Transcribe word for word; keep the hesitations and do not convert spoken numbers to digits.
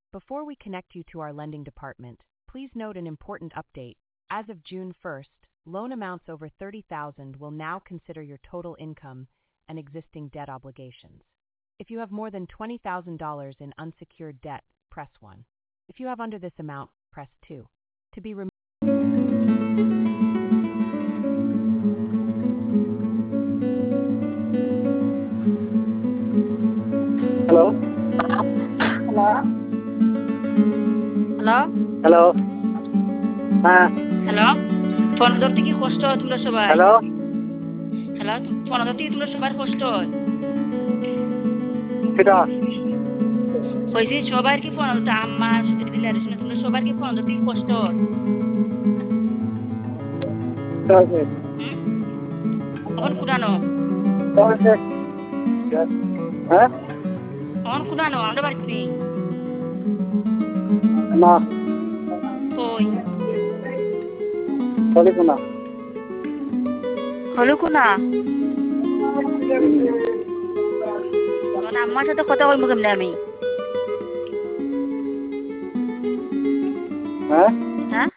Before we connect you to our lending department, please note an important update. As of June first, loan amounts over thirty thousand dollars will now consider your total income and existing debt obligations. If you have more than twenty thousand dollars in unsecured debt, press one. If you have under this amount, press two. To be removed. Hello? Hello? Hello? Hello? হ্যাঁ hello phone ধরতে কি কষ্ট হয় তোমরা সবাই? Hello hello phone ধরতে কি তোমরা সবার কষ্ট হয়? সেটা কইছি সবার কি ফোন ধরতে আম্মা সুতি দিলে আর শুনে তোমরা সবার কি ফোন ধরতে কি কষ্ট হয়? চলছে হুম? এখন কুড়ানো চলছে হ্যাঁ এখন কুড়ানো আমরা বাড়িতে নেই না কই চলে কোনা হলো কোনা মানে আম্মার সাথে কথা বলবো কেমনে আমি হ্যাঁ